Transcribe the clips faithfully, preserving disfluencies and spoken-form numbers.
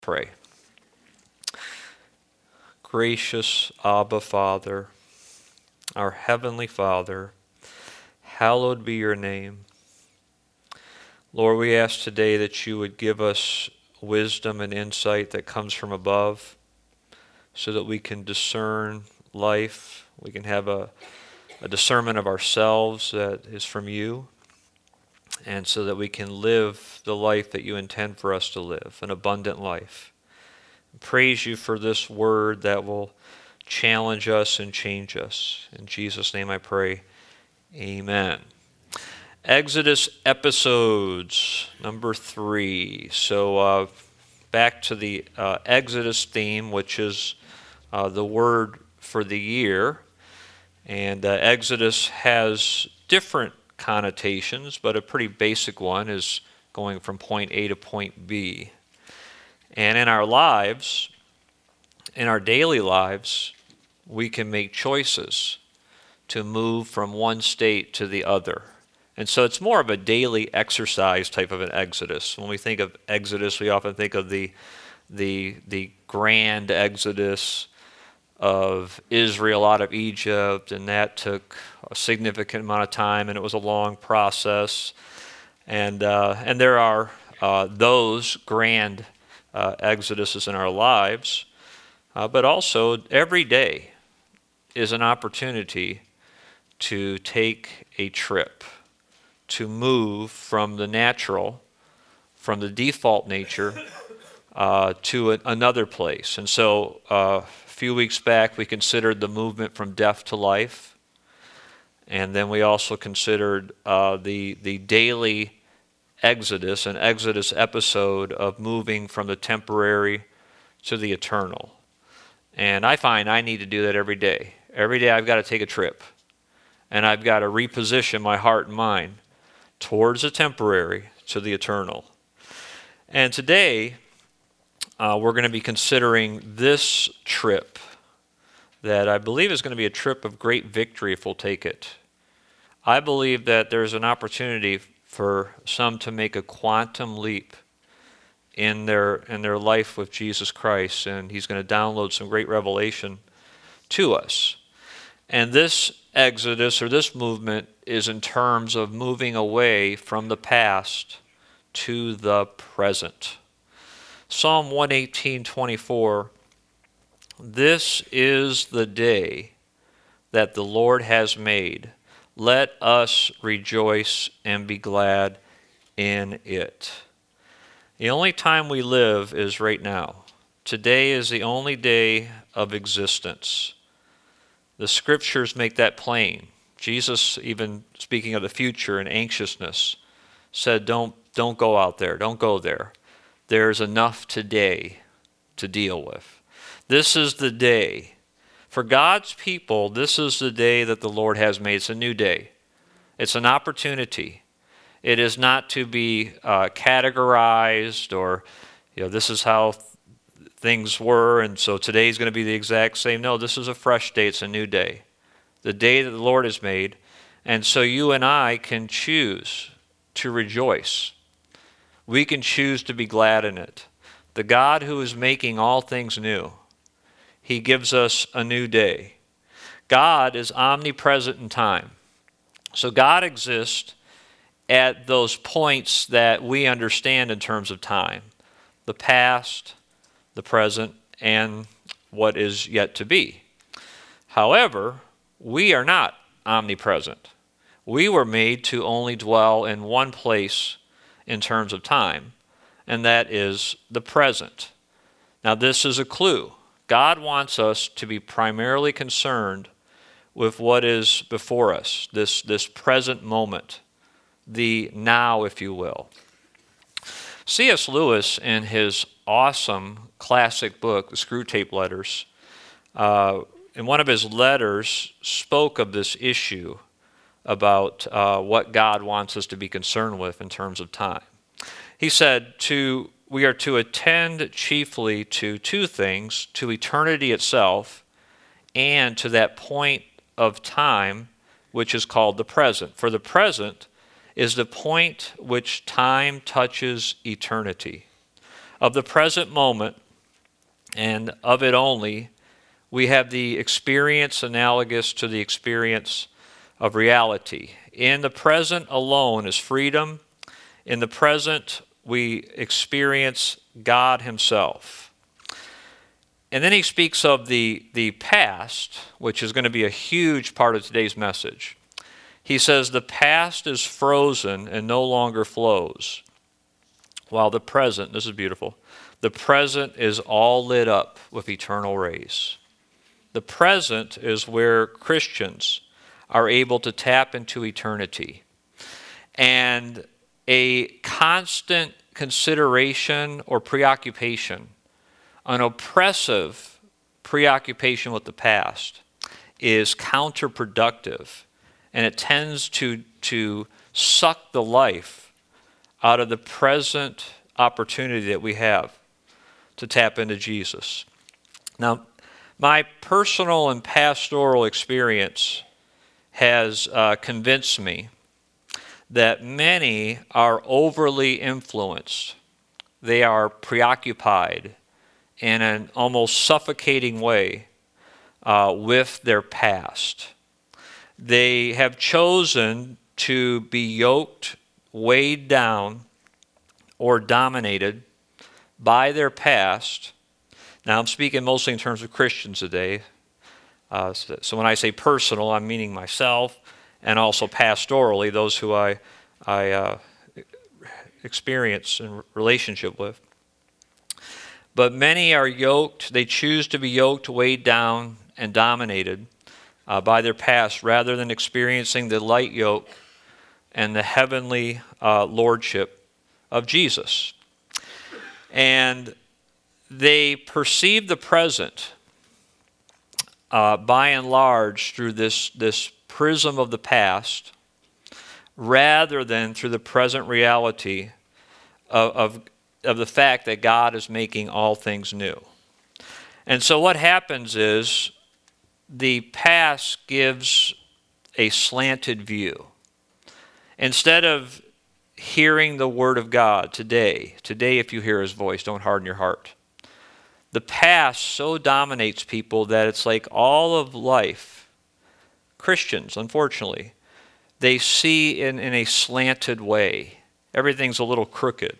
Pray. Gracious Abba Father, our Heavenly Father, hallowed be your name. Lord, we ask today that you would give us wisdom and insight that comes from above so that we can discern life. We can have a, a discernment of ourselves that is from you, and so that we can live the life that you intend for us to live, an abundant life. Praise you for this word that will challenge us and change us. In Jesus' name I pray, amen. Exodus episodes, number three. So uh, back to the uh, Exodus theme, which is uh, the word for the year. And uh, Exodus has different connotations, but a pretty basic one is going from point A to point B. And in our lives, in our daily lives, we can make choices to move from one state to the other. And so it's more of a daily exercise type of an exodus. When we think of exodus, we often think of the the the grand exodus of Israel out of Egypt, and that took a significant amount of time, and it was a long process. And uh, and there are uh, those grand uh, exoduses in our lives, uh, but also every day is an opportunity to take a trip, to move from the natural, from the default nature, uh, to a, another place. And so uh, a few weeks back we considered the movement from death to life. And then we also considered uh, the, the daily exodus, an exodus episode of moving from the temporary to the eternal. And I find I need to do that every day. Every day I've got to take a trip. And I've got to reposition my heart and mind towards the temporary to the eternal. And today, uh, we're going to be considering this trip that I believe is going to be a trip of great victory if we'll take it. I believe that there's an opportunity for some to make a quantum leap in their in their life with Jesus Christ, and he's going to download some great revelation to us. And this exodus, or this movement, is in terms of moving away from the past to the present. Psalm one eighteen twenty-four, this is the day that the Lord has made. Let us rejoice and be glad in it. The only time we live is right now. Today is the only day of existence. The scriptures make that plain. Jesus, even speaking of the future and anxiousness, said, don't, don't go out there. Don't go there. There's enough today to deal with. This is the day. For God's people, this is the day that the Lord has made. It's a new day. It's an opportunity. It is not to be uh, categorized or, you know, this is how th- things were, and so today's going to be the exact same. No, this is a fresh day. It's a new day. The day that the Lord has made. And so you and I can choose to rejoice. We can choose to be glad in it. The God who is making all things new, he gives us a new day. God is omnipresent in time. So God exists at those points that we understand in terms of time. The past, the present, and what is yet to be. However, we are not omnipresent. We were made to only dwell in one place in terms of time, and that is the present. Now, this is a clue. God wants us to be primarily concerned with what is before us, this, this present moment, the now, if you will. C S Lewis, in his awesome classic book, The Screwtape Letters, uh, in one of his letters spoke of this issue about uh, what God wants us to be concerned with in terms of time. He said, to we are to attend chiefly to two things, to eternity itself and to that point of time which is called the present. For the present is the point which time touches eternity. of the present moment and of it only, we have the experience analogous to the experience of reality. In the present alone is freedom. In the present, we experience God himself. And then he speaks of the, the past, which is going to be a huge part of today's message. He says the past is frozen and no longer flows, while the present, this is beautiful, the present is all lit up with eternal rays. The present is where Christians are able to tap into eternity. And a constant consideration or preoccupation, an oppressive preoccupation with the past, is counterproductive. And it tends to, to suck the life out of the present opportunity that we have to tap into Jesus. Now, my personal and pastoral experience has uh, convinced me that many are overly influenced. They are preoccupied in an almost suffocating way uh, with their past. They have chosen to be yoked, weighed down, or dominated by their past. Now, I'm speaking mostly in terms of Christians today. Uh, so, so when I say personal, I'm meaning myself and also pastorally, those who I, I uh, experience in relationship with. But many are yoked. They choose to be yoked, weighed down, and dominated uh, by their past rather than experiencing the light yoke and the heavenly uh, lordship of Jesus. And they perceive the present uh, by and large through this, this prism of the past rather than through the present reality of, of, of the fact that God is making all things new. And so what happens is the past gives a slanted view. Instead of hearing the word of God today, today if you hear his voice, don't harden your heart. The past so dominates people that it's like all of life, Christians, unfortunately, they see in, in a slanted way. Everything's a little crooked.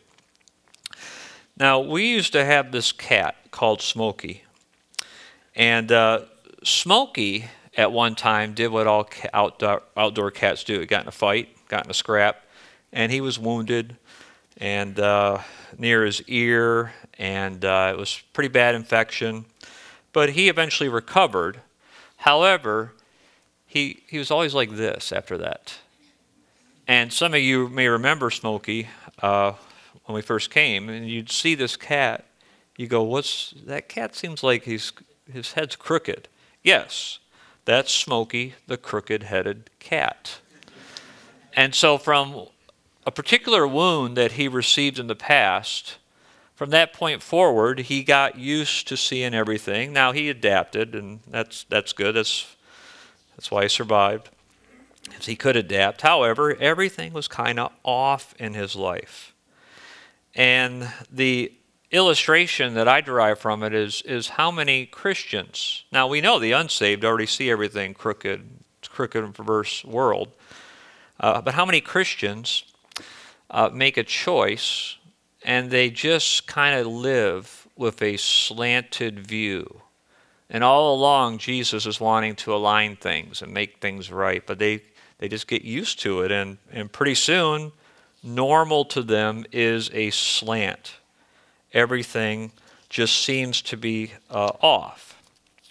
Now, we used to have this cat called Smokey. And uh, Smokey, at one time, did what all ca- outdoor, outdoor cats do. He got in a fight, got in a scrap, and he was wounded and uh, near his ear, and uh, it was pretty bad infection. But he eventually recovered. However, he he was always like this after that. And some of you may remember Smokey uh, when we first came, and you'd see this cat. You go, "What's that cat? Seems like he's his head's crooked." Yes, that's Smokey, the crooked-headed cat. And so from a particular wound that he received in the past, from that point forward, he got used to seeing everything. Now, he adapted, and that's that's good. That's, that's why he survived. He could adapt. However, everything was kind of off in his life. And the illustration that I derive from it is, is how many Christians, now we know the unsaved already see everything crooked, crooked and perverse world, uh, but how many Christians uh, make a choice and they just kind of live with a slanted view. And all along, Jesus is wanting to align things and make things right, but they, they just get used to it, and, and pretty soon, normal to them is a slant. Everything just seems to be uh, off.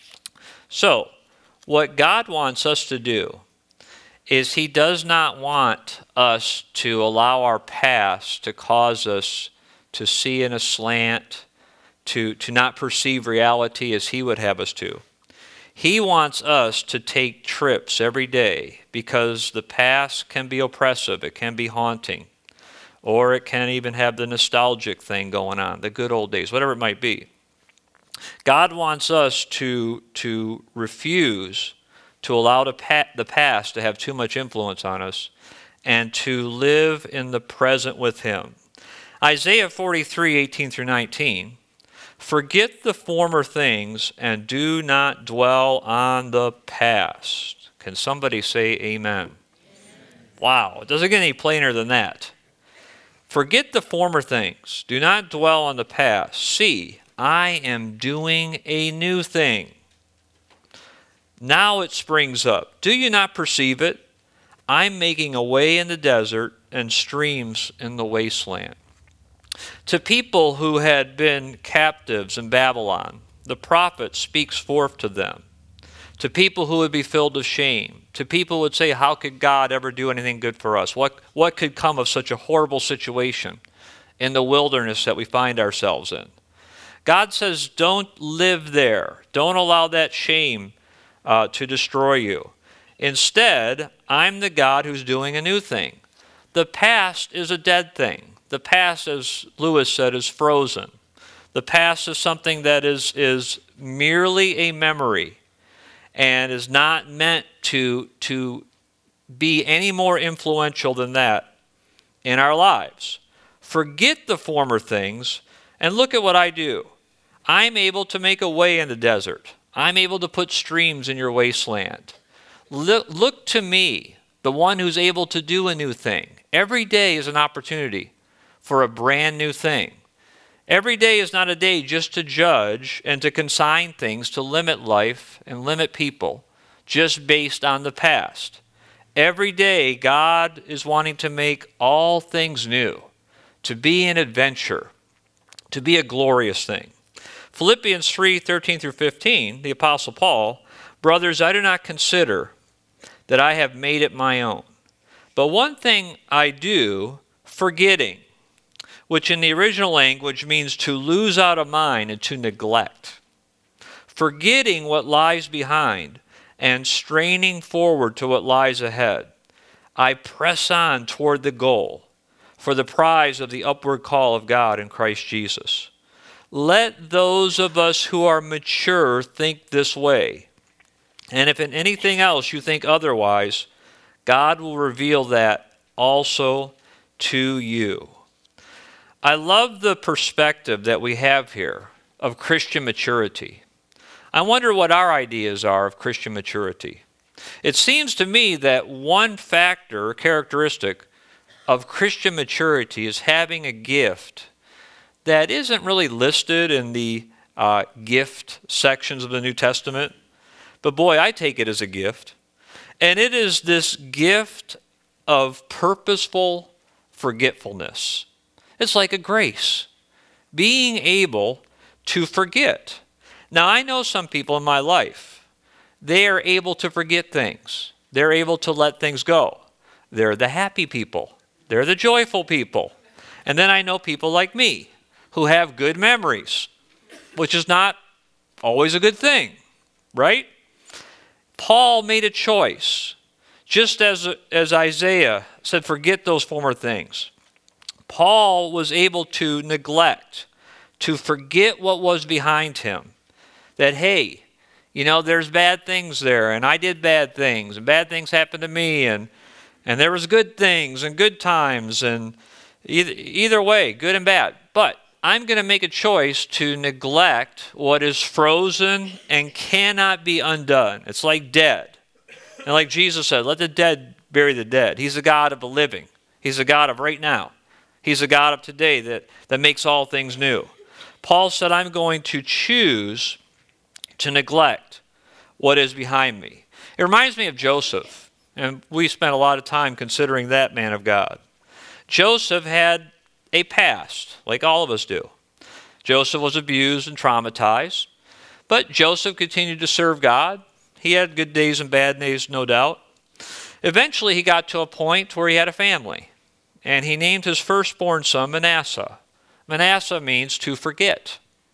So, what God wants us to do is he does not want us to allow our past to cause us to see in a slant, to, to not perceive reality as he would have us to. He wants us to take trips every day because the past can be oppressive, it can be haunting, or it can even have the nostalgic thing going on, the good old days, whatever it might be. God wants us to, to refuse to allow the, pa- the past to have too much influence on us and to live in the present with him. Isaiah forty-three, eighteen through nineteen. Forget the former things and do not dwell on the past. Can somebody say amen? Amen. Wow, it doesn't get any plainer than that. Forget the former things. Do not dwell on the past. See, I am doing a new thing. Now it springs up. Do you not perceive it? I'm making a way in the desert and streams in the wasteland. To people who had been captives in Babylon, the prophet speaks forth to them. To people who would be filled with shame, to people who would say, how could God ever do anything good for us? What, what could come of such a horrible situation in the wilderness that we find ourselves in? God says, don't live there. Don't allow that shame uh, to destroy you. Instead, I'm the God who's doing a new thing. The past is a dead thing. The past, as Lewis said, is frozen. The past is something that is, is merely a memory and is not meant to, to be any more influential than that in our lives. Forget the former things and look at what I do. I'm able to make a way in the desert. I'm able to put streams in your wasteland. Look, look to me, the one who's able to do a new thing. Every day is an opportunity for a brand new thing. Every day is not a day just to judge and to consign things, to limit life and limit people just based on the past. Every day God is wanting to make all things new, to be an adventure, to be a glorious thing. Philippians three, thirteen through fifteen, the Apostle Paul, brothers, I do not consider that I have made it my own. But one thing I do, forgetting, which in the original language means to lose out of mind and to neglect. Forgetting what lies behind and straining forward to what lies ahead, I press on toward the goal for the prize of the upward call of God in Christ Jesus. Let those of us who are mature think this way. And if in anything else you think otherwise, God will reveal that also to you. I love the perspective that we have here of Christian maturity. I wonder what our ideas are of Christian maturity. It seems to me that one factor or characteristic of Christian maturity is having a gift that isn't really listed in the uh, gift sections of the New Testament. But boy, I take it as a gift. And it is this gift of purposeful forgetfulness. It's like a grace, being able to forget. Now, I know some people in my life, they are able to forget things. They're able to let things go. They're the happy people. They're the joyful people. And then I know people like me who have good memories, which is not always a good thing, right? Paul made a choice, just as, as Isaiah said, forget those former things. Paul was able to neglect, to forget what was behind him. That, hey, you know, there's bad things there, and I did bad things, and bad things happened to me, and, and there was good things and good times, and either, either way, good and bad. But I'm going to make a choice to neglect what is frozen and cannot be undone. It's like dead. And like Jesus said, let the dead bury the dead. He's the God of the living. He's the God of right now. He's the God of today that, that makes all things new. Paul said, I'm going to choose to neglect what is behind me. It reminds me of Joseph, and we spent a lot of time considering that man of God. Joseph had a past, like all of us do. Joseph was abused and traumatized, but Joseph continued to serve God. He had good days and bad days, no doubt. Eventually, he got to a point where he had a family. And he named his firstborn son Manasseh. Manasseh means to forget.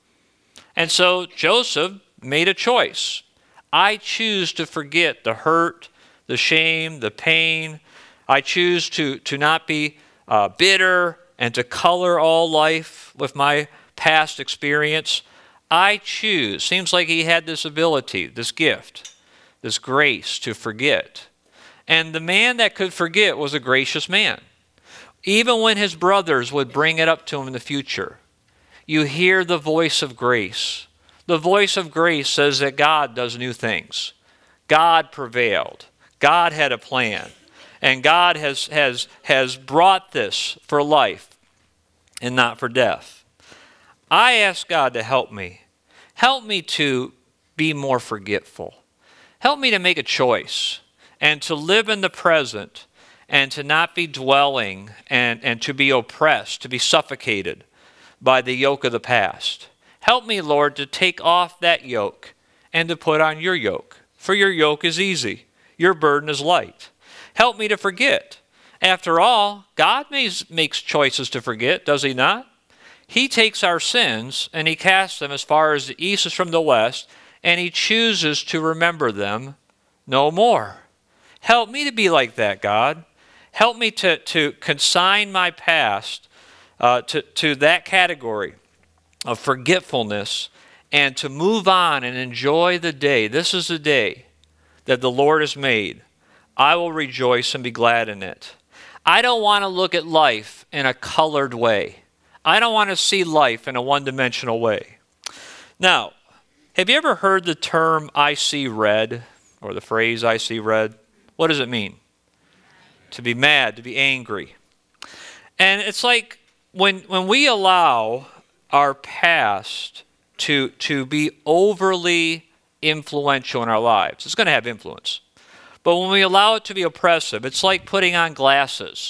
And so Joseph made a choice. I choose to forget the hurt, the shame, the pain. I choose to, to not be uh, bitter and to color all life with my past experience. I choose. Seems like he had this ability, this gift, this grace to forget. And the man that could forget was a gracious man. Even when his brothers would bring it up to him in the future, you hear the voice of grace. The voice of grace says that God does new things. God prevailed. God had a plan. And God has, has, has brought this for life and not for death. I ask God to help me. Help me to be more forgetful. Help me to make a choice and to live in the present and to not be dwelling and, and to be oppressed, to be suffocated by the yoke of the past. Help me, Lord, to take off that yoke and to put on your yoke. For your yoke is easy. Your burden is light. Help me to forget. After all, God makes choices to forget, does he not? He takes our sins and he casts them as far as the east is from the west, and he chooses to remember them no more. Help me to be like that, God. Help me to, to consign my past uh, to, to that category of forgetfulness and to move on and enjoy the day. This is the day that the Lord has made. I will rejoice and be glad in it. I don't want to look at life in a colored way. I don't want to see life in a one-dimensional way. Now, have you ever heard the term I see red, or the phrase I see red? What does it mean? To be mad, to be angry. And it's like when when we allow our past to, to be overly influential in our lives, it's going to have influence. But when we allow it to be oppressive, it's like putting on glasses.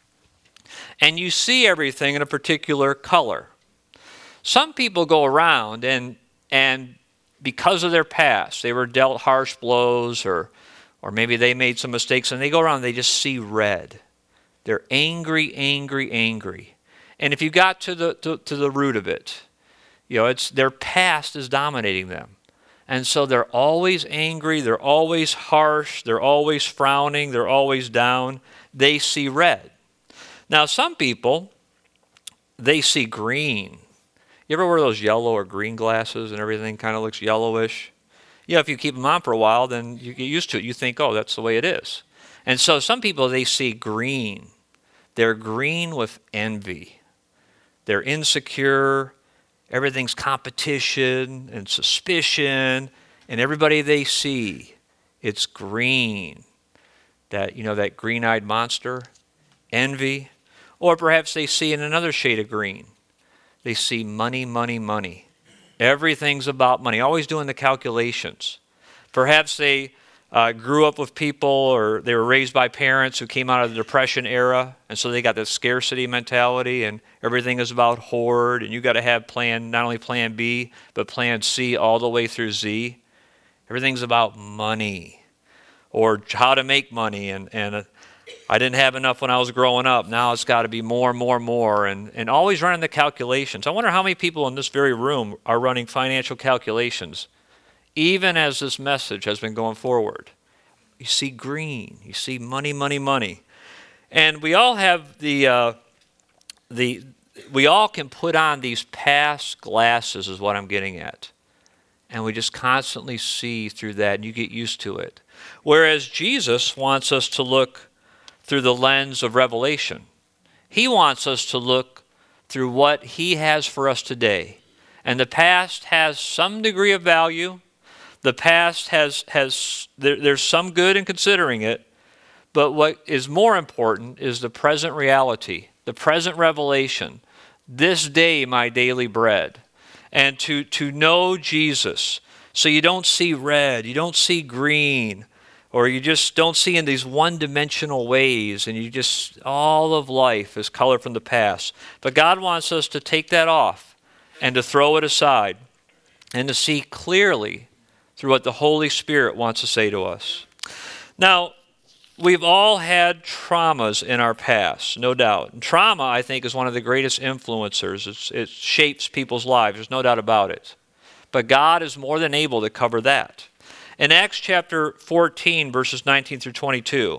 And you see everything in a particular color. Some people go around and and because of their past, they were dealt harsh blows or or maybe they made some mistakes and they go around and they just see red. They're angry, angry, angry. And if you got to the to, to the root of it, you know, it's their past is dominating them. And so they're always angry, they're always harsh, they're always frowning, they're always down. They see red. Now, some people, they see green. You ever wear those yellow or green glasses and everything kind of looks yellowish? Yeah, if you keep them on for a while, then you get used to it. You think, oh, that's the way it is. And so some people, they see green. They're green with envy. They're insecure. Everything's competition and suspicion. And everybody they see, it's green. That, you know, that green-eyed monster, envy. Or perhaps they see in another shade of green. They see money, money, money. Everything's about money, always doing the calculations. Perhaps they uh, grew up with people or they were raised by parents who came out of the Depression era, and so they got this scarcity mentality, and everything is about hoard, and you got to have plan, not only plan B, but plan C all the way through Z. Everything's about money or how to make money, and, and uh, I didn't have enough when I was growing up. Now it's got to be more, more, more, and, and always running the calculations. I wonder how many people in this very room are running financial calculations, even as this message has been going forward. You see green. You see money, money, money. And we all have the, uh, the we all can put on these past glasses is what I'm getting at. And we just constantly see through that, and you get used to it. Whereas Jesus wants us to look through the lens of revelation. He wants us to look through what he has for us today. And the past has some degree of value. The past has, has there, there's some good in considering it. But what is more important is the present reality, the present revelation. This day, my daily bread. And to, to know Jesus. So you don't see red, you don't see green, or you just don't see in these one-dimensional ways, and you just, all of life is color from the past. But God wants us to take that off and to throw it aside and to see clearly through what the Holy Spirit wants to say to us. Now, we've all had traumas in our past, no doubt. And trauma, I think, is one of the greatest influencers. It's, it shapes people's lives, there's no doubt about it. But God is more than able to cover that. In Acts chapter fourteen, verses nineteen through twenty-two,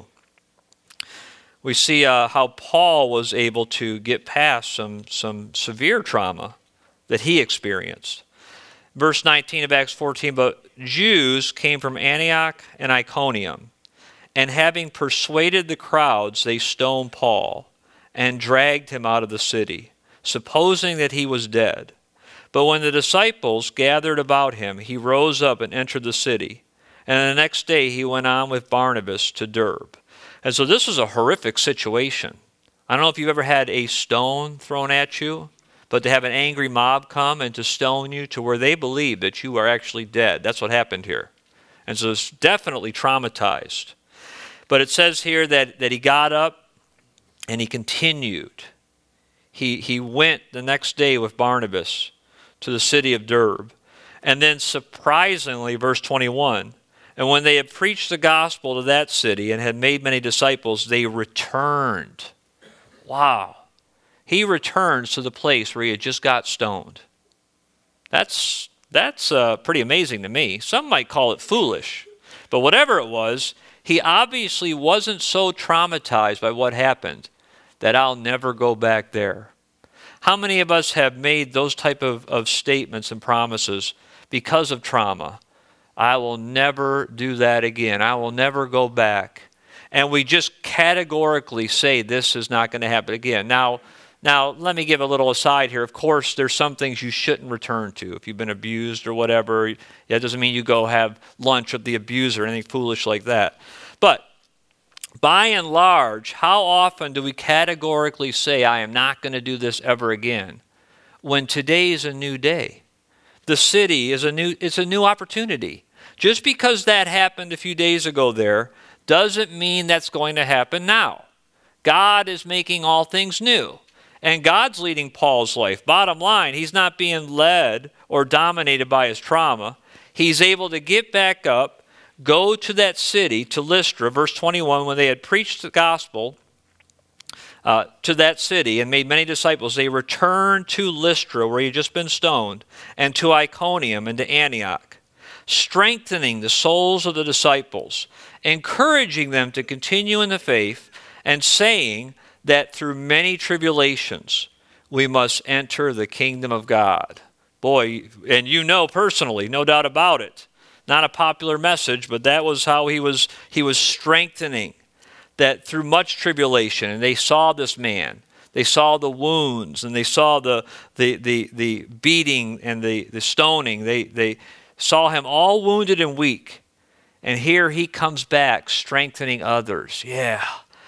we see uh, how Paul was able to get past some, some severe trauma that he experienced. Verse nineteen of Acts fourteen, but Jews came from Antioch and Iconium, and having persuaded the crowds, they stoned Paul. and dragged him out of the city, supposing that he was dead. But when the disciples gathered about him, he rose up and entered the city. And the next day he went on with Barnabas to Derbe. And so this is a horrific situation. I don't know if you've ever had a stone thrown at you, but to have an angry mob come and to stone you to where they believe that you are actually dead. That's what happened here. And so it's definitely traumatized. But it says here that, that he got up and he continued. He, he went the next day with Barnabas to the city of Derbe. And then surprisingly, verse twenty-one, and when they had preached the gospel to that city and had made many disciples, they returned. Wow. He returns to the place where he had just got stoned. That's, that's uh, pretty amazing to me. Some might call it foolish. But whatever it was, he obviously wasn't so traumatized by what happened that I'll never go back there. How many of us have made those type of, of statements and promises because of trauma? I will never do that again. I will never go back. And we just categorically say this is not going to happen again. Now, now let me give a little aside here. Of course, there's some things you shouldn't return to. If you've been abused or whatever, that doesn't mean you go have lunch with the abuser or anything foolish like that. But by and large, how often do we categorically say, I am not going to do this ever again, when today is a new day? The city is a new, it's a new opportunity. Just because that happened a few days ago there doesn't mean that's going to happen now. God is making all things new. And God's leading Paul's life. Bottom line, he's not being led or dominated by his trauma. He's able to get back up, go to that city, to Lystra, verse twenty-one, when they had preached the gospel uh, to that city and made many disciples, they returned to Lystra, where he had just been stoned, and to Iconium and to Antioch, strengthening the souls of the disciples, encouraging them to continue in the faith, and saying that through many tribulations we must enter the kingdom of God. Boy, and you know personally, no doubt about it. Not a popular message, but that was how he was, he was strengthening, that through much tribulation, and they saw this man, they saw the wounds, and they saw the the the, the beating and the, the stoning. They, they saw him all wounded and weak. And here he comes back strengthening others. Yeah,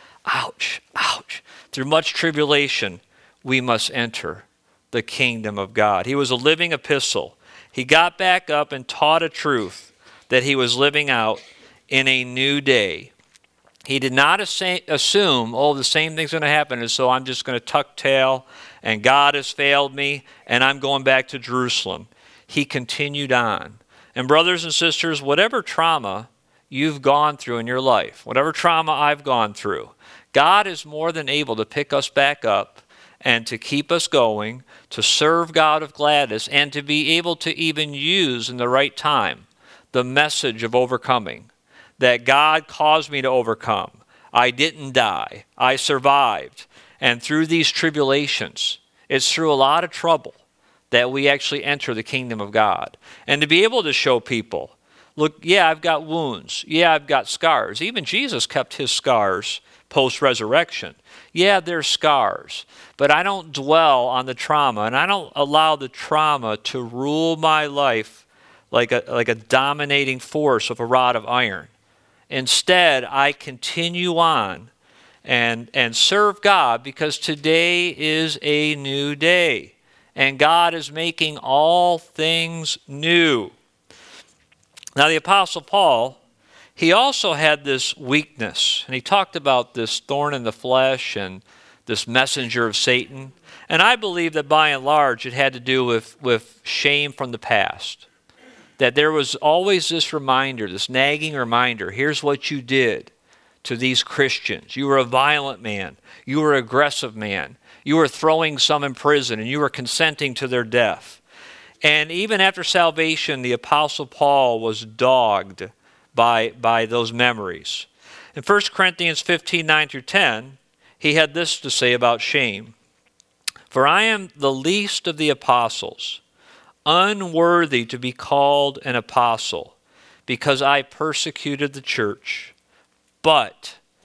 ouch, ouch. Through much tribulation, we must enter the kingdom of God. He was a living epistle. He got back up and taught a truth that he was living out in a new day. He did not assume, oh, the same thing's going to happen, and so I'm just going to tuck tail, and God has failed me, and I'm going back to Jerusalem. He continued on. And brothers and sisters, whatever trauma you've gone through in your life, whatever trauma I've gone through, God is more than able to pick us back up and to keep us going, to serve God of gladness, and to be able to even use in the right time the message of overcoming, that God caused me to overcome. I didn't die. I survived. And through these tribulations, it's through a lot of trouble that we actually enter the kingdom of God. And to be able to show people, look, yeah, I've got wounds. Yeah, I've got scars. Even Jesus kept his scars post-resurrection. Yeah, there's scars, but I don't dwell on the trauma, and I don't allow the trauma to rule my life like a, like a dominating force of a rod of iron. Instead, I continue on and, and serve God, because today is a new day, and God is making all things new. Now, the Apostle Paul, he also had this weakness, and he talked about this thorn in the flesh and this messenger of Satan. And I believe that by and large it had to do with, with shame from the past. That there was always this reminder, this nagging reminder, here's what you did to these Christians. You were a violent man. You were an aggressive man. You were throwing some in prison, and you were consenting to their death. And even after salvation, the Apostle Paul was dogged by, by those memories. In First Corinthians fifteen, nine through ten, he had this to say about shame. For I am the least of the apostles, unworthy to be called an apostle, because I persecuted the church. But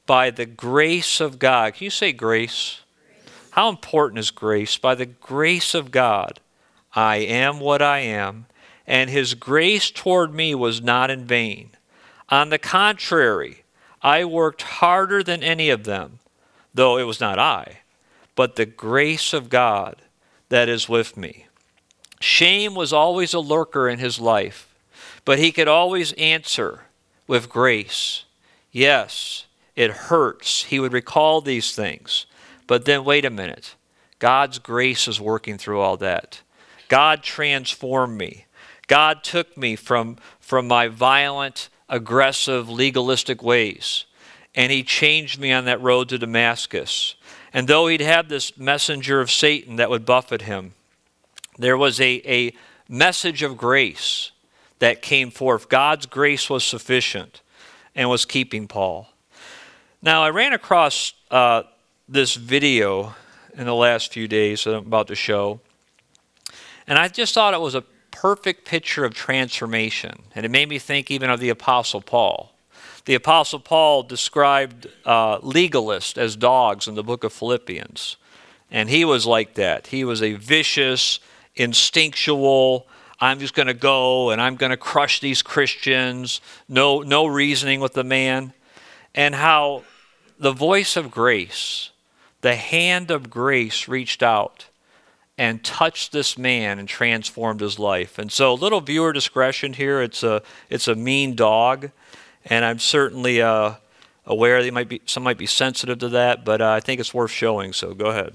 by the grace of God. Can you say grace? How important is grace? By the grace of God, I am what I am, and his grace toward me was not in vain. On the contrary, I worked harder than any of them, though it was not I, but the grace of God that is with me. Shame was always a lurker in his life, but he could always answer with grace. Yes, it hurts. He would recall these things. But then wait a minute. God's grace is working through all that. God transformed me. God took me from, from my violent, aggressive, legalistic ways, and he changed me on that road to Damascus. And though he'd have this messenger of Satan that would buffet him, there was a, a message of grace that came forth. God's grace was sufficient and was keeping Paul. Now, I ran across uh, this video in the last few days that I'm about to show, and I just thought it was a perfect picture of transformation, and it made me think even of the Apostle Paul. The Apostle Paul described uh, legalists as dogs in the book of Philippians, and he was like that. He was a vicious, instinctual, I'm just going to go and I'm going to crush these Christians, no, no reasoning with the man, and how the voice of grace, the hand of grace reached out and touched this man and transformed his life. And so, little viewer discretion here. It's a it's a mean dog, and I'm certainly uh, aware that might be some might be sensitive to that, but uh, I think it's worth showing. So go ahead.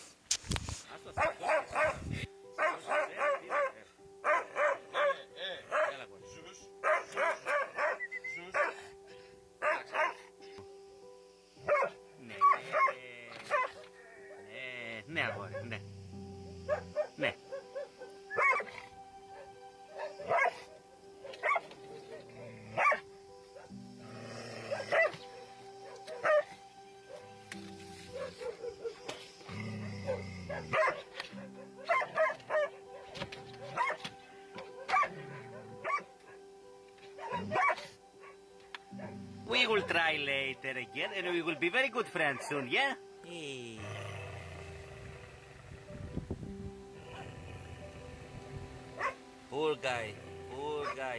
We will try later again, and we will be very good friends soon, yeah? Hey. Poor guy, poor guy.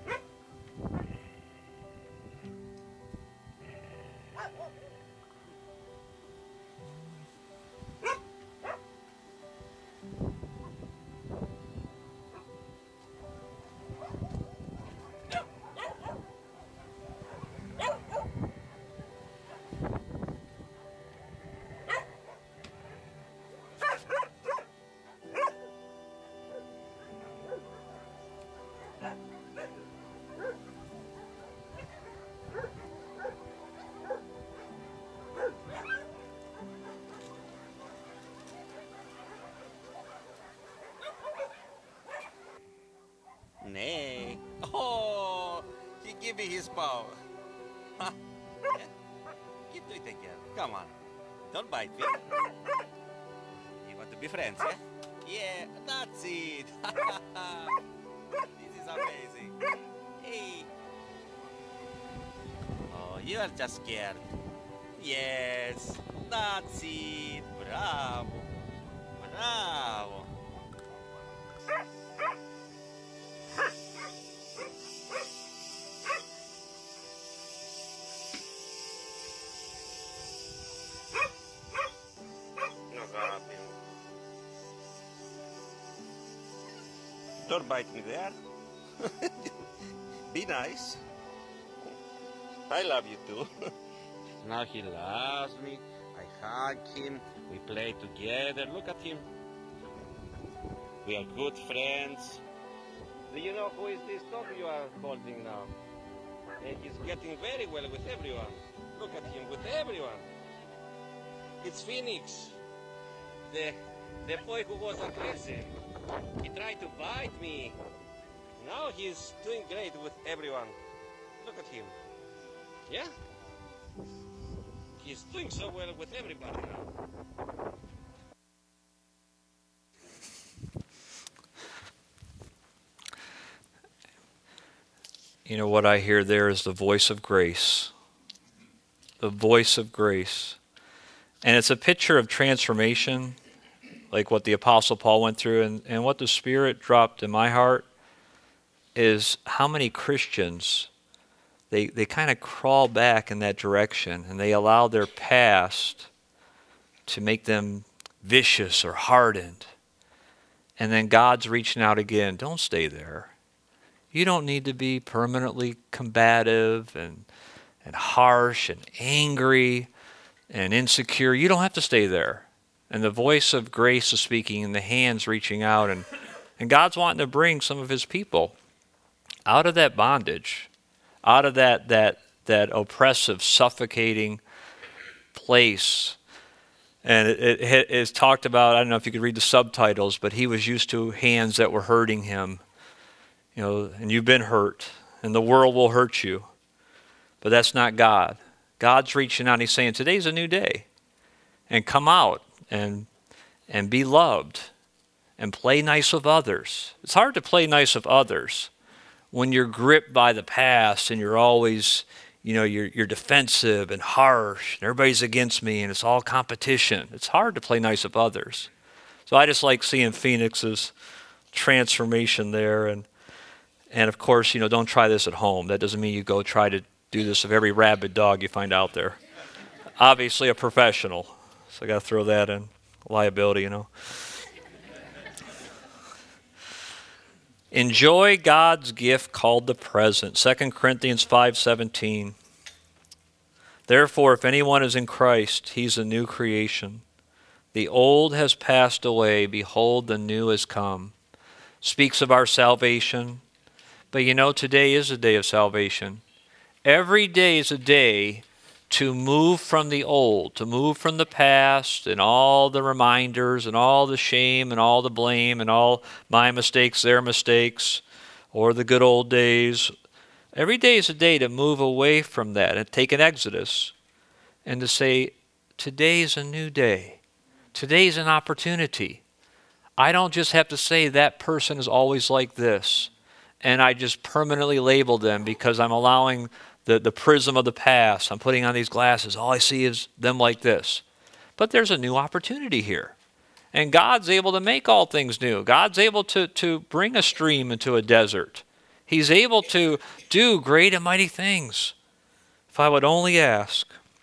Nay. Oh, he gave me his paw. Huh? Yeah. Give to it again. Come on. Don't bite me. You want to be friends, yeah? Yeah, that's it. This is amazing. Hey. Oh, you are just scared. Yes, that's it. Bravo. Bravo. Don't bite me there. Be nice. I love you too. Now he loves me. I hug him. We play together. Look at him. We are good friends. Do you know who is this dog you are holding now? And he's getting very well with everyone. Look at him with everyone. It's Phoenix, the the boy who was aggressive. He tried to bite me. Now he's doing great with everyone. Look at him. Yeah? He's doing so well with everybody now. You know what I hear there is the voice of grace. the voice of grace. And it's a picture of transformation, like what the Apostle Paul went through. And, and what the Spirit dropped in my heart is how many Christians, they, they kind of crawl back in that direction, and they allow their past to make them vicious or hardened. And then God's reaching out again. Don't stay there. You don't need to be permanently combative and, and harsh and angry and insecure. You don't have to stay there. And the voice of grace is speaking, and the hands reaching out. And, and God's wanting to bring some of his people out of that bondage, out of that, that, that oppressive, suffocating place. And it, it is talked about, I don't know if you could read the subtitles, but he was used to hands that were hurting him. You know, and you've been hurt, and the world will hurt you. But that's not God. God's reaching out, and he's saying, today's a new day. And come out and and be loved and play nice with others. It's hard to play nice with others when you're gripped by the past and you're always, you know, you're, you're defensive and harsh, and everybody's against me, and it's all competition. It's hard to play nice with others. So I just like seeing Phoenix's transformation there. And, and of course, you know, don't try this at home. That doesn't mean you go try to do this with every rabid dog you find out there. Obviously a professional. So I got to throw that in. Liability, you know. Enjoy God's gift called the present. Second Corinthians five seventeen. Therefore, if anyone is in Christ, he's a new creation. The old has passed away. Behold, the new has come. Speaks of our salvation. But you know, today is a day of salvation. Every day is a day to move from the old, to move from the past and all the reminders and all the shame and all the blame and all my mistakes, their mistakes, or the good old days. Every day is a day to move away from that and take an exodus and to say, today's a new day. Today's an opportunity. I don't just have to say that person is always like this and I just permanently label them because I'm allowing The, the prism of the past. I'm putting on these glasses. All I see is them like this. But there's a new opportunity here. And God's able to make all things new. God's able to, to bring a stream into a desert. He's able to do great and mighty things. If I would only ask.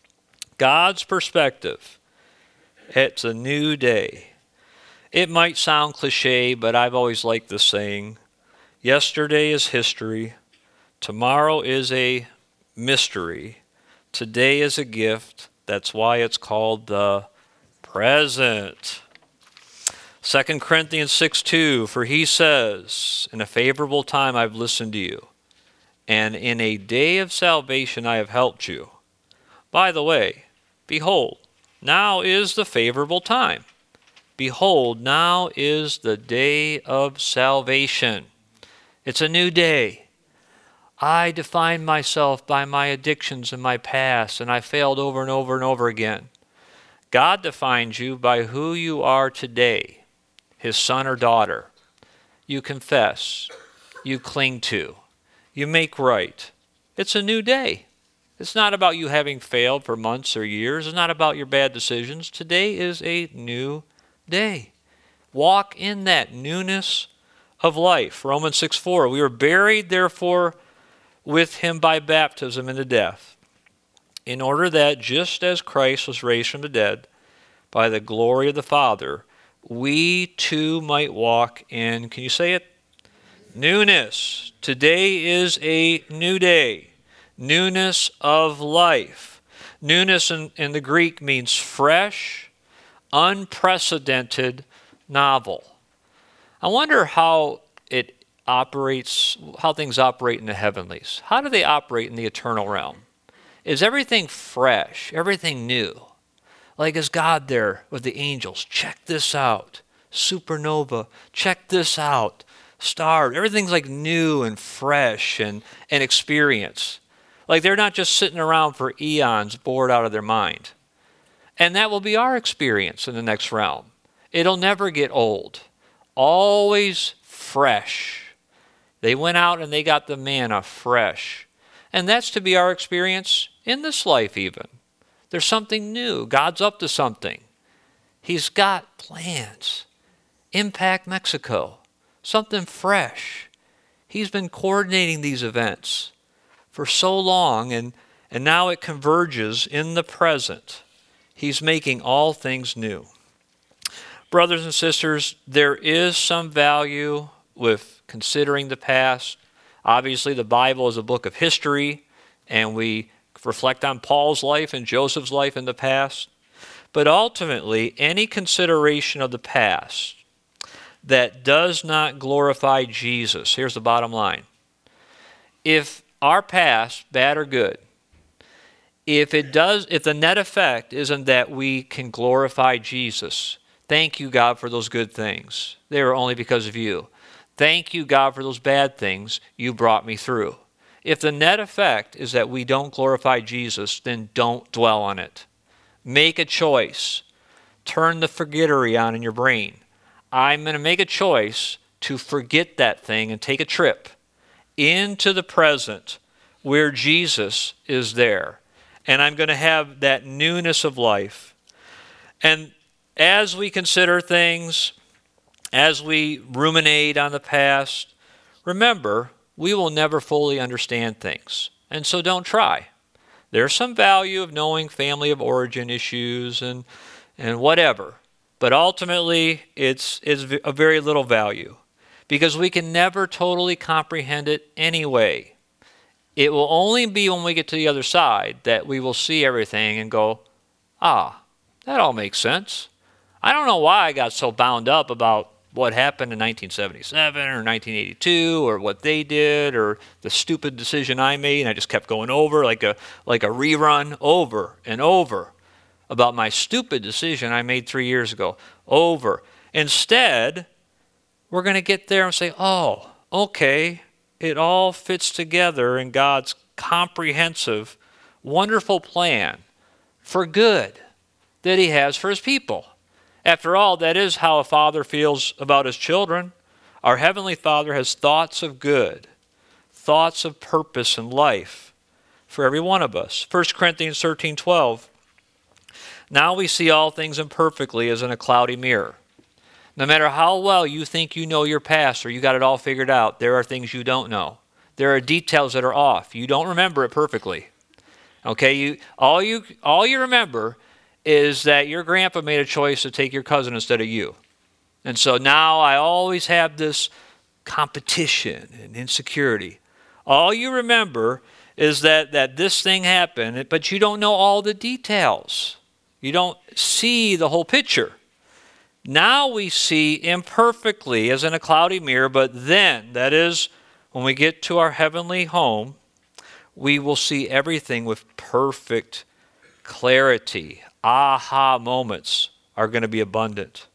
God's perspective. It's a new day. It might sound cliche, but I've always liked the saying, yesterday is history. Tomorrow is a mystery. Today is a gift. That's why it's called the present. Second Corinthians six two, for he says, in a favorable time I've listened to you, and in a day of salvation I have helped you. By the way, behold, now is the favorable time. Behold, now is the day of salvation. It's a new day. I defined myself by my addictions in my past, and I failed over and over and over again. God defines you by who you are today, his son or daughter. You confess, you cling to, you make right. It's a new day. It's not about you having failed for months or years. It's not about your bad decisions. Today is a new day. Walk in that newness of life. Romans six four, we were buried, therefore, with him by baptism into death, in order that just as Christ was raised from the dead by the glory of the Father, we too might walk in, can you say it? Newness. Today is a new day. Newness of life. Newness in, in the Greek means fresh, unprecedented, novel. I wonder how it operates, how things operate in the heavenlies. How do they operate in the eternal realm? Is everything fresh, everything new? Like is God there with the angels? Check this out. Supernova, check this out. Star, everything's like new and fresh and, and experience. Like they're not just sitting around for eons bored out of their mind. And that will be our experience in the next realm. It'll never get old. Always fresh. They went out and they got the manna fresh. And that's to be our experience in this life even. There's something new. God's up to something. He's got plans. Impact Mexico. Something fresh. He's been coordinating these events for so long, and, and now it converges in the present. He's making all things new. Brothers and sisters, there is some value with considering the past. Obviously, the Bible is a book of history, and we reflect on Paul's life and Joseph's life in the past. But ultimately, any consideration of the past that does not glorify Jesus, here's the bottom line. If our past, bad or good, if it does, if the net effect isn't that we can glorify Jesus, thank you, God, for those good things. They were only because of you. Thank you, God, for those bad things you brought me through. If the net effect is that we don't glorify Jesus, then don't dwell on it. Make a choice. Turn the forgettery on in your brain. I'm going to make a choice to forget that thing and take a trip into the present where Jesus is there. And I'm going to have that newness of life. And as we consider things, as we ruminate on the past, remember, we will never fully understand things. And so don't try. There's some value of knowing family of origin issues and, and whatever. But ultimately, it's, it's a very little value because we can never totally comprehend it anyway. It will only be when we get to the other side that we will see everything and go, ah, that all makes sense. I don't know why I got so bound up about what happened in nineteen seventy-seven or nineteen eighty-two or what they did or the stupid decision I made, and I just kept going over like a like a rerun over and over about my stupid decision I made three years ago. Over. Instead, we're going to get there and say, oh, okay, it all fits together in God's comprehensive, wonderful plan for good that he has for his people. After all, that is how a father feels about his children. Our Heavenly Father has thoughts of good, thoughts of purpose and life for every one of us. First Corinthians thirteen twelve. Now we see all things imperfectly as in a cloudy mirror. No matter how well you think you know your past or you got it all figured out, there are things you don't know. There are details that are off. You don't remember it perfectly. Okay, you all you all you remember is that your grandpa made a choice to take your cousin instead of you. And so now I always have this competition and insecurity. All you remember is that, that this thing happened, but you don't know all the details. You don't see the whole picture. Now we see imperfectly as in a cloudy mirror, but then, that is, when we get to our heavenly home, we will see everything with perfect clarity. Aha moments are going to be abundant.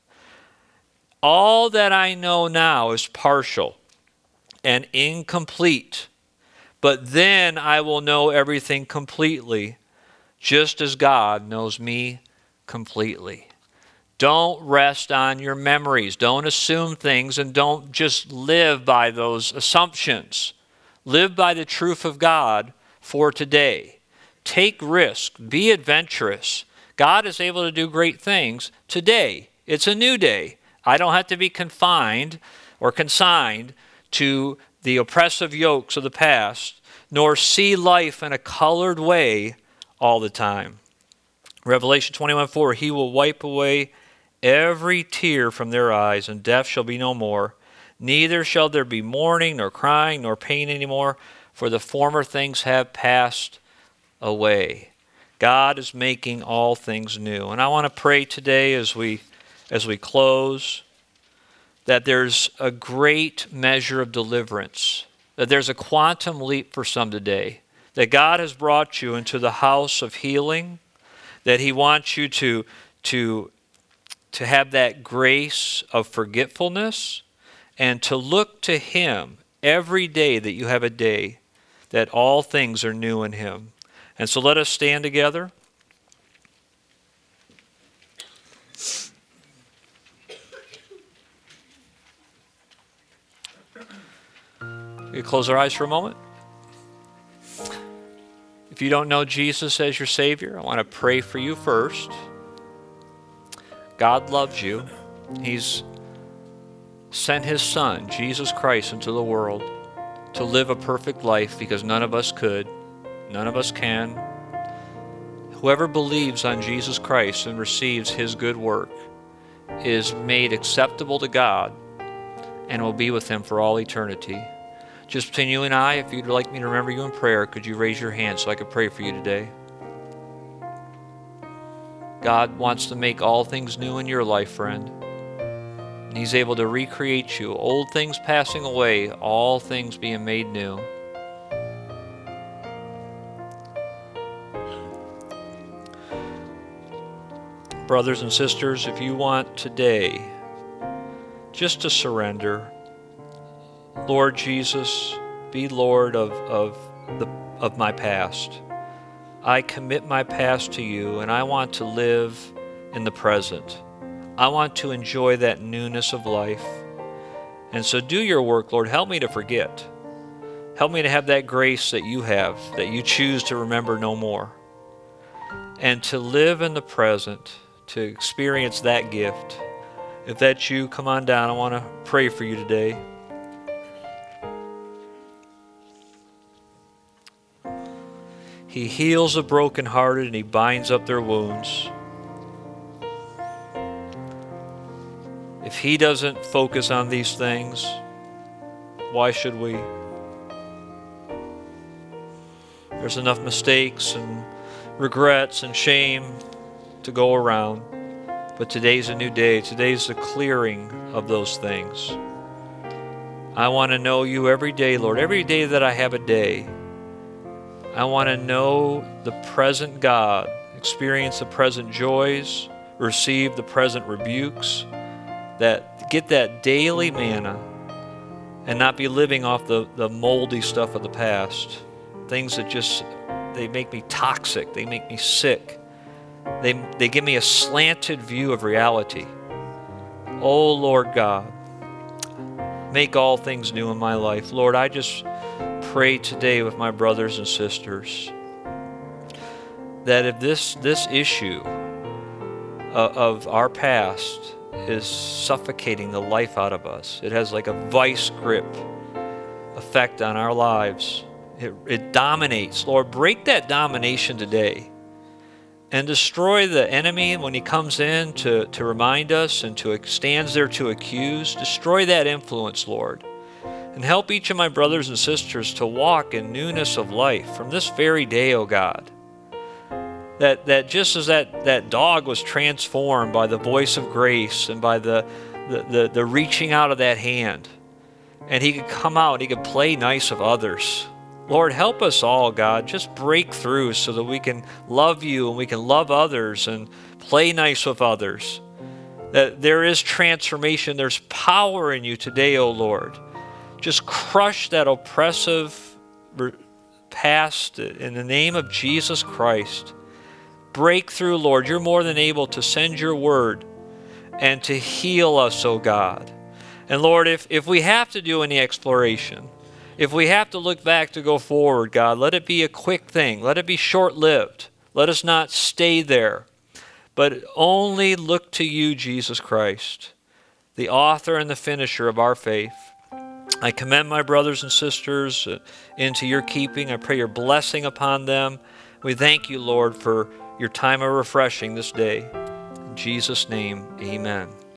All that I know now is partial and incomplete, but then I will know everything completely, just as God knows me completely. Don't rest on your memories. Don't assume things, and don't just live by those assumptions. Live by the truth of God for today. Take risk. Be adventurous. God is able to do great things today. It's a new day. I don't have to be confined or consigned to the oppressive yokes of the past, nor see life in a colored way all the time. Revelation twenty-one four, he will wipe away every tear from their eyes, and death shall be no more. Neither shall there be mourning, nor crying, nor pain anymore, for the former things have passed away. God is making all things new. And I want to pray today as we as we close that there's a great measure of deliverance, that there's a quantum leap for some today, that God has brought you into the house of healing, that he wants you to, to, to have that grace of forgetfulness and to look to him every day that you have a day, that all things are new in him. And so let us stand together. We close our eyes for a moment. If you don't know Jesus as your Savior, I want to pray for you first. God loves you. He's sent His Son, Jesus Christ, into the world to live a perfect life because none of us could. None of us can. Whoever believes on Jesus Christ and receives His good work is made acceptable to God and will be with Him for all eternity. Just between you and I, if you'd like me to remember you in prayer, could you raise your hand so I could pray for you today? God wants to make all things new in your life, friend. And He's able to recreate you. Old things passing away, all things being made new. Brothers and sisters, if you want today just to surrender, Lord Jesus, be Lord of, of, the, of my past. I commit my past to you, and I want to live in the present. I want to enjoy that newness of life. And so do your work, Lord. Help me to forget. Help me to have that grace that you have, that you choose to remember no more. And to live in the present, to experience that gift. If that's you, come on down. I want to pray for you today. He heals the brokenhearted and He binds up their wounds. If He doesn't focus on these things, why should we? There's enough mistakes and regrets and shame to go around. But today's a new day. Today's the clearing of those things. I want to know you every day, Lord. Every day that I have a day, I want to know the present God, experience the present joys, receive the present rebukes, that get that daily manna and not be living off the, the moldy stuff of the past. Things that just, they make me toxic. They make me sick. They, they give me a slanted view of reality. Oh, Lord God, make all things new in my life. Lord, I just pray today with my brothers and sisters that if this, this issue of, of our past is suffocating the life out of us, it has like a vice grip effect on our lives. It, it dominates. Lord, break that domination today and destroy the enemy when he comes in to, to remind us and to stands there to accuse. Destroy that influence, Lord. And help each of my brothers and sisters to walk in newness of life from this very day, O God. That, that just as that, that dog was transformed by the voice of grace and by the, the, the, the reaching out of that hand, and he could come out and he could play nice with others. Lord, help us all, God. Just break through so that we can love you and we can love others and play nice with others. That there is transformation. There's power in you today, O Lord. Just crush that oppressive past in the name of Jesus Christ. Break through, Lord. You're more than able to send your word and to heal us, O God. And Lord, if, if we have to do any exploration, if we have to look back to go forward, God, let it be a quick thing. Let it be short-lived. Let us not stay there, but only look to you, Jesus Christ, the author and the finisher of our faith. I commend my brothers and sisters into your keeping. I pray your blessing upon them. We thank you, Lord, for your time of refreshing this day. In Jesus' name, amen.